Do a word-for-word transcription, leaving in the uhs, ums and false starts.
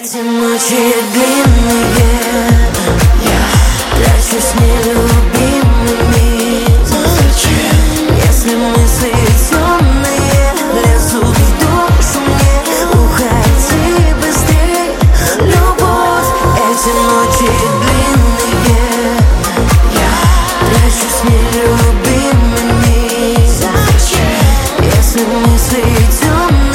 Эти ночи длинные, я прячусь нелюбимыми. Зачем? Если мысли темные лезут в душу мне, уходи быстрей, любовь. Эти ночи длинные, я прячусь нелюбимыми. Зачем? Если мысли темные